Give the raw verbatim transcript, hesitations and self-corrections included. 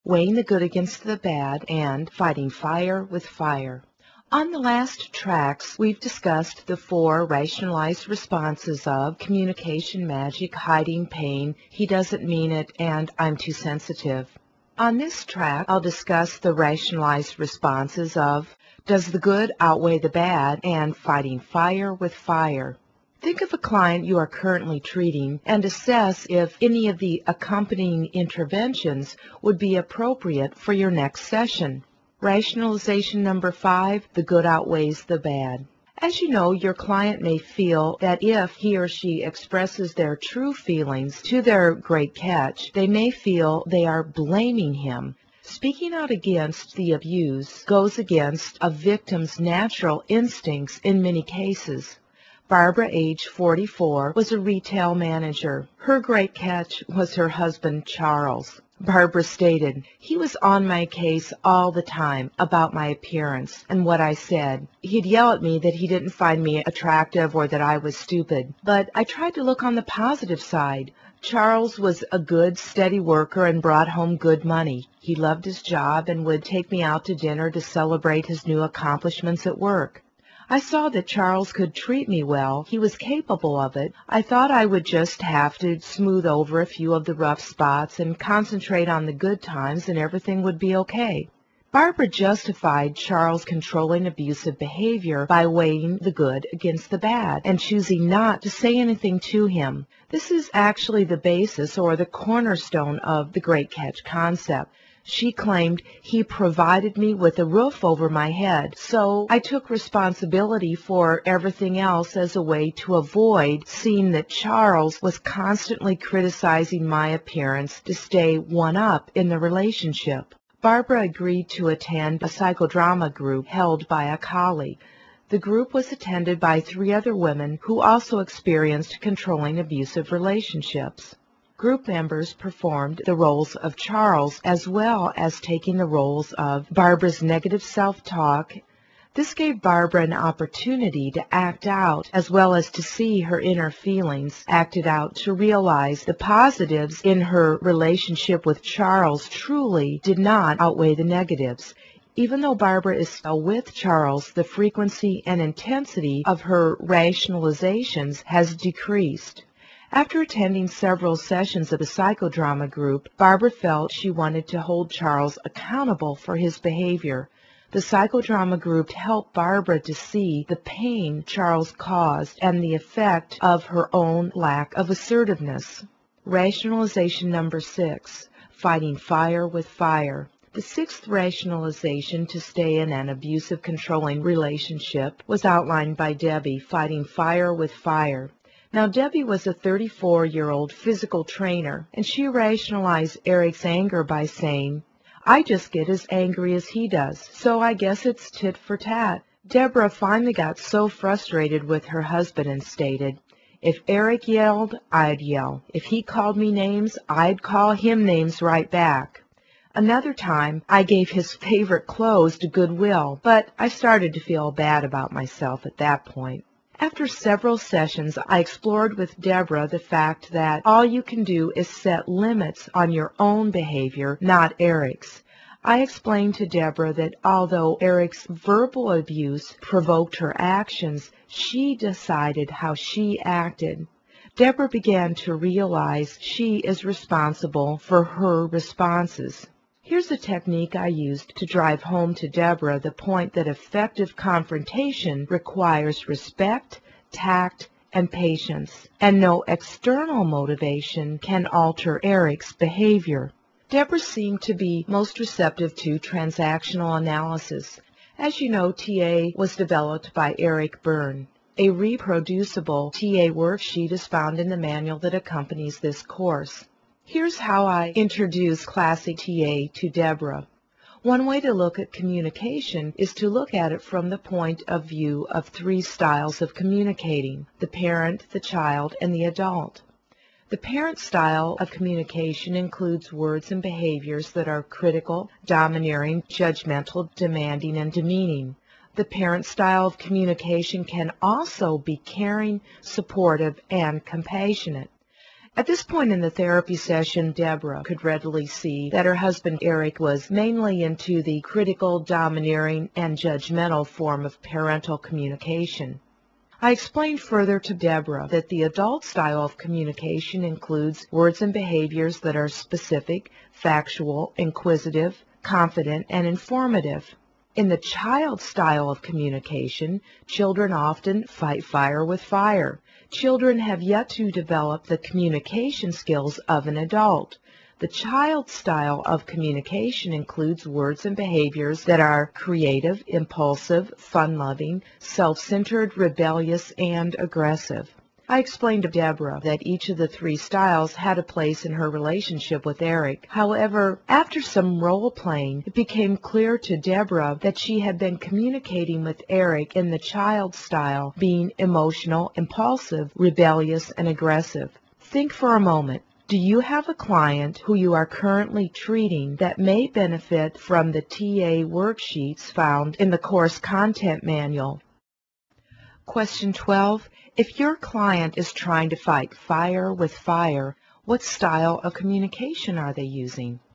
Weighing the Good Against the Bad, and Fighting Fire with Fire. On the last tracks, we've discussed the four rationalized responses of communication magic, hiding pain, he doesn't mean it, and I'm too sensitive. On this track, I'll discuss the rationalized responses of does the good outweigh the bad, and fighting fire with fire. Think of a client you are currently treating and assess if any of the accompanying interventions would be appropriate for your next session. Rationalization number five, the good outweighs the bad. As you know, your client may feel that if he or she expresses their true feelings to their great catch, they may feel they are blaming him. Speaking out against the abuse goes against a victim's natural instincts in many cases. Barbara, age forty-four, was a retail manager. Her great catch was her husband, Charles. Barbara stated, he was on my case all the time about my appearance and what I said. He'd yell at me that he didn't find me attractive or that I was stupid. But I tried to look on the positive side. Charles was a good, steady worker and brought home good money. He loved his job and would take me out to dinner to celebrate his new accomplishments at work. I saw that Charles could treat me well. He was capable of it. I thought I would just have to smooth over a few of the rough spots and concentrate on the good times and everything would be okay. Barbara justified Charles' controlling abusive behavior by weighing the good against the bad and choosing not to say anything to him. This is actually the basis or the cornerstone of the Great Catch concept. She claimed he provided me with a roof over my head, so I took responsibility for everything else as a way to avoid seeing that Charles was constantly criticizing my appearance to stay one-up in the relationship. Barbara agreed to attend a psychodrama group held by a colleague. The group was attended by three other women who also experienced controlling abusive relationships. Group members performed the roles of Charles as well as taking the roles of Barbara's negative self-talk. This gave Barbara an opportunity to act out as well as to see her inner feelings acted out, to realize the positives in her relationship with Charles truly did not outweigh the negatives. Even though Barbara is still with Charles, the frequency and intensity of her rationalizations has decreased. After attending several sessions of the psychodrama group, Barbara felt she wanted to hold Charles accountable for his behavior. The psychodrama group helped Barbara to see the pain Charles caused and the effect of her own lack of assertiveness. Rationalization number six, fighting fire with fire. The sixth rationalization to stay in an abusive, controlling relationship was outlined by Debbie, fighting fire with fire. Now, Debbie was a thirty-four-year-old physical trainer, and she rationalized Eric's anger by saying, I just get as angry as he does, so I guess it's tit for tat. Deborah finally got so frustrated with her husband and stated, if Eric yelled, I'd yell. If he called me names, I'd call him names right back. Another time, I gave his favorite clothes to Goodwill, but I started to feel bad about myself at that point. After several sessions, I explored with Deborah the fact that all you can do is set limits on your own behavior, not Eric's. I explained to Deborah that although Eric's verbal abuse provoked her actions, she decided how she acted. Deborah began to realize she is responsible for her responses. Here's a technique I used to drive home to Deborah the point that effective confrontation requires respect, tact, and patience, and no external motivation can alter Eric's behavior. Deborah seemed to be most receptive to transactional analysis. As you know, T A was developed by Eric Berne. A reproducible T A worksheet is found in the manual that accompanies this course. Here's how I introduce classic T A to Deborah. One way to look at communication is to look at it from the point of view of three styles of communicating: the parent, the child, and the adult. The parent style of communication includes words and behaviors that are critical, domineering, judgmental, demanding, and demeaning. The parent style of communication can also be caring, supportive, and compassionate. At this point in the therapy session, Deborah could readily see that her husband Eric was mainly into the critical, domineering, and judgmental form of parental communication. I explained further to Deborah that the adult style of communication includes words and behaviors that are specific, factual, inquisitive, confident, and informative. In the child style of communication, children often fight fire with fire. Children have yet to develop the communication skills of an adult. The child style of communication includes words and behaviors that are creative, impulsive, fun-loving, self-centered, rebellious, and aggressive. I explained to Deborah that each of the three styles had a place in her relationship with Eric. However, after some role-playing, it became clear to Deborah that she had been communicating with Eric in the child style, being emotional, impulsive, rebellious, and aggressive. Think for a moment. Do you have a client who you are currently treating that may benefit from the T A worksheets found in the course content manual? Question twelve. If your client is trying to fight fire with fire, what style of communication are they using?